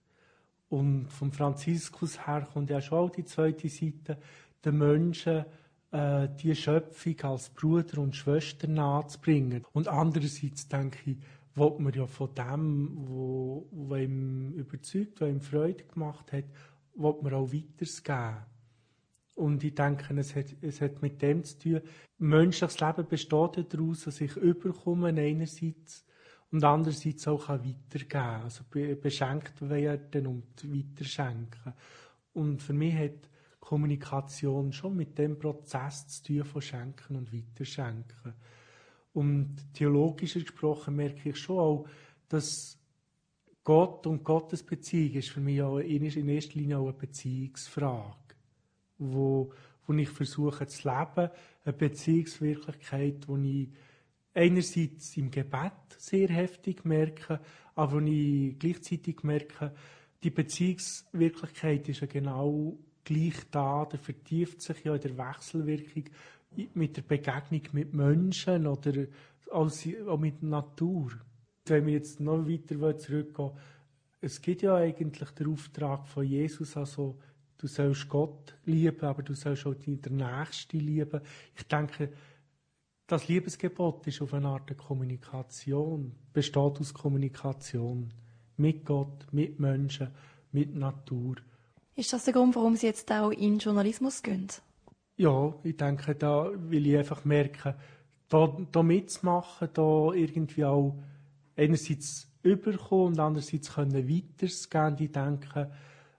Und vom Franziskus her kommt ja schon auch die zweite Seite, den Menschen die Schöpfung als Bruder und Schwester nahezubringen. Und andererseits denke ich, will man ja von dem, was ihm überzeugt, was ihm Freude gemacht hat, will man auch weitersgeben. Und ich denke, es hat mit dem zu tun, menschliches Leben besteht daraus, dass ich überkomme einerseits und andererseits auch weitergeben kann. Also beschenkt werden und weiterschenken. Und für mich hat Kommunikation schon mit dem Prozess zu tun von Schenken und Weiterschenken. Und theologisch gesprochen merke ich schon auch, dass Gott und Gottes Beziehung ist für mich auch in erster Linie auch eine Beziehungsfrage, wo ich versuche zu leben, eine Beziehungswirklichkeit, wo ich einerseits im Gebet sehr heftig merke, aber wo ich gleichzeitig merke, die Beziehungswirklichkeit ist ja genau gleich da, der vertieft sich ja in der Wechselwirkung mit der Begegnung mit Menschen oder auch mit der Natur. Wenn wir jetzt noch weiter zurückgehen, es gibt ja eigentlich den Auftrag von Jesus, also du sollst Gott lieben, aber du sollst auch den Nächsten lieben. Ich denke, das Liebesgebot ist auf eine Art Kommunikation, besteht aus Kommunikation mit Gott, mit Menschen, mit Natur.
Ist das der Grund, warum Sie jetzt auch in den Journalismus gehen?
Ja, ich denke, da will ich einfach merken, da mitzumachen, da irgendwie auch einerseits überkommen und andererseits können weitergehen. Ich denke,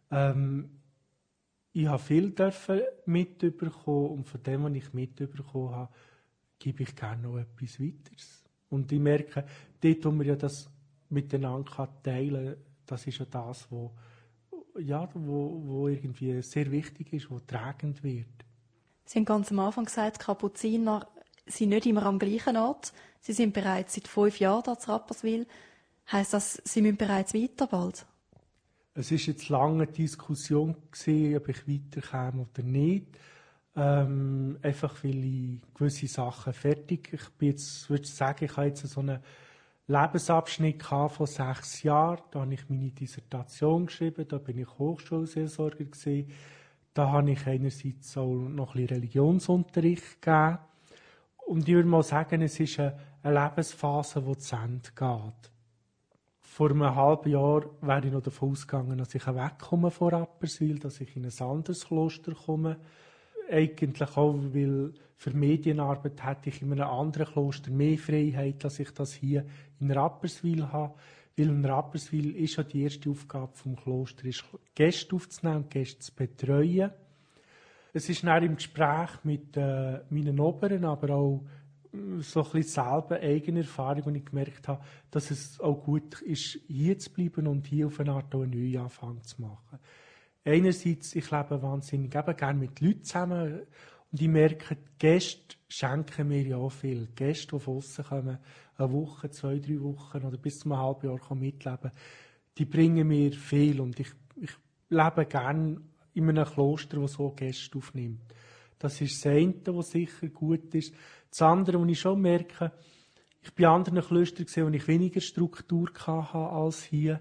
ich habe viel mitbekommen und von dem, was ich mitbekommen habe, gebe ich gerne noch etwas weiteres. Und ich merke, dort, wo wir ja das miteinander teilen kann, das ist ja das, wo irgendwie sehr wichtig ist, wo tragend wird.
Sie haben ganz am Anfang gesagt, Kapuziner sind nicht immer am gleichen Ort. Sie sind bereits seit 5 Jahren da zu Rapperswil. Heisst das, Sie müssen bereits weiter bald?
Es war jetzt lange eine Diskussion gewesen, ob ich weiterkomme oder nicht. Einfach weil ich gewisse Sachen fertig. Ich bin jetzt, würde ich sagen, ich habe jetzt so einen Lebensabschnitt von 6 Jahren. Da habe ich meine Dissertation geschrieben, da bin ich Hochschulseelsorger gewesen. Da habe ich einerseits auch noch ein bisschen Religionsunterricht gegeben. Und ich würde mal sagen, es ist eine Lebensphase, die zu Ende geht. Vor einem halben Jahr wäre ich noch davon ausgegangen, dass ich wegkomme von Rapperswil, dass ich in ein anderes Kloster komme. Eigentlich auch, weil für Medienarbeit hätte ich in einem anderen Kloster mehr Freiheit, als ich das hier in Rapperswil habe. Weil in Rapperswil ist ja die erste Aufgabe vom Kloster, ist Gäste aufzunehmen und Gäste zu betreuen. Es ist dann im Gespräch mit meinen Oberen, aber auch so ein bisschen selber eigene Erfahrung, und ich gemerkt habe, dass es auch gut ist, hier zu bleiben und hier auf eine Art auch einen Neuanfang zu machen. Einerseits, ich lebe wahnsinnig eben gerne mit Leuten zusammen, und ich merke, die Gäste schenken mir ja auch viel. Die Gäste, die von aussen kommen, eine Woche, 2, 3 Wochen oder bis zu einem halben Jahr mitleben, die bringen mir viel, und ich lebe gerne in einem Kloster, das so Gäste aufnimmt. Das ist das eine, was sicher gut ist. Das andere, was ich schon merke, ich bin in anderen Klöstern gesehen, wo ich weniger Struktur hatte als hier.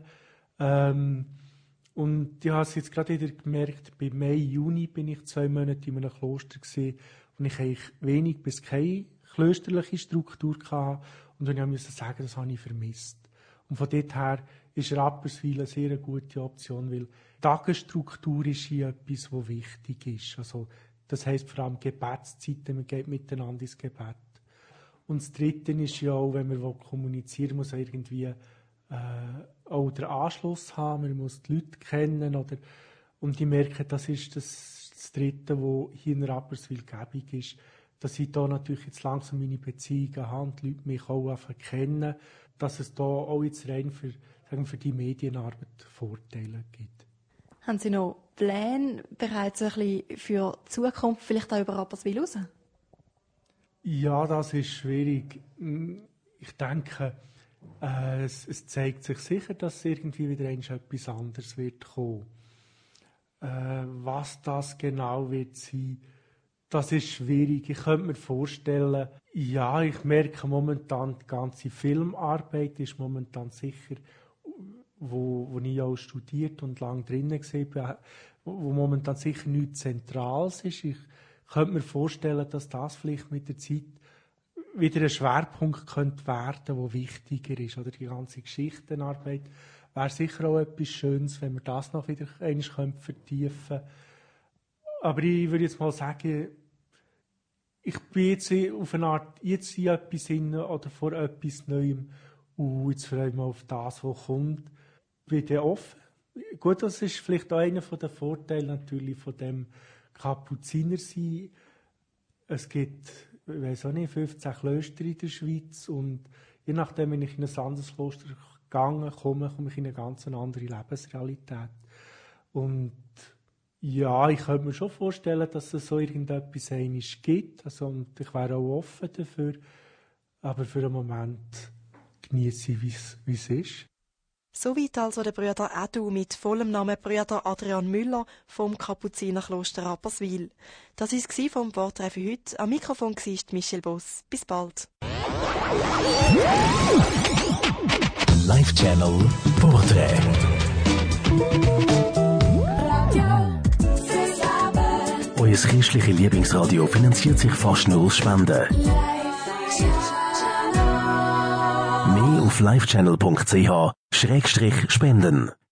Und ich habe es jetzt gerade wieder gemerkt, bei Mai, Juni bin ich 2 Monate in einem Kloster gesehen, und ich eigentlich wenig bis keine klösterliche Struktur hatte. Und dann musste ich sagen, das habe ich vermisst. Und von dort her ist Rapperswil eine sehr gute Option, weil Tagesstruktur ist hier etwas, was wichtig ist. Also, das heisst vor allem Gebetszeiten, man geht miteinander ins Gebet. Und das Dritte ist ja auch, wenn man kommunizieren will, muss man irgendwie auch den Anschluss haben, man muss die Leute kennen. Und ich merke, das ist das Dritte, was hier in Rapperswil gäbig ist, dass ich da natürlich jetzt langsam meine Beziehungen habe und die Leute mich auch einfach kennen, dass es da auch jetzt rein für die Medienarbeit Vorteile gibt.
Haben Sie noch Pläne bereits ein bisschen für die Zukunft, vielleicht auch über Rapperswil raus?
Ja, das ist schwierig. Ich denke, es zeigt sich sicher, dass irgendwie wieder etwas anderes wird kommen. Was das genau wird sein, das ist schwierig. Ich könnte mir vorstellen, ja, ich merke momentan, die ganze Filmarbeit ist momentan sicher, wo ich auch studiert und lange drinnen war, wo momentan sicher nichts Zentrales ist. Ich könnte mir vorstellen, dass das vielleicht mit der Zeit wieder ein Schwerpunkt könnte werden, der wichtiger ist. Oder die ganze Geschichtenarbeit wäre sicher auch etwas Schönes, wenn wir das noch wieder einmal vertiefen könnten. Aber ich würde jetzt mal sagen, ich bin jetzt auf eine Art jetzt in etwas inne oder vor etwas Neuem, und jetzt freue ich mich auf das, was kommt. Ich bin offen. Gut, das ist vielleicht auch einer der Vorteile natürlich von dem Kapuzinersein. Es gibt, ich weiss auch nicht, 15 Klöster in der Schweiz, und je nachdem, wenn ich in ein anderes Kloster komme ich in eine ganz andere Lebensrealität. Und ja, ich könnte mir schon vorstellen, dass es so irgendetwas Einiges gibt. Also, und ich wäre auch offen dafür. Aber für einen Moment genieße ich, wie es ist.
Soweit also der Brüder Edu mit vollem Namen Brüder Adrian Müller vom Kapuzinerkloster Rapperswil. Das war es vom Porträt für heute. Am Mikrofon war Michelle Boss. Bis bald.
Live Channel Porträt. Euer christliche Lieblingsradio finanziert sich fast nur aus Spenden. Mehr auf livechannel.ch/spenden.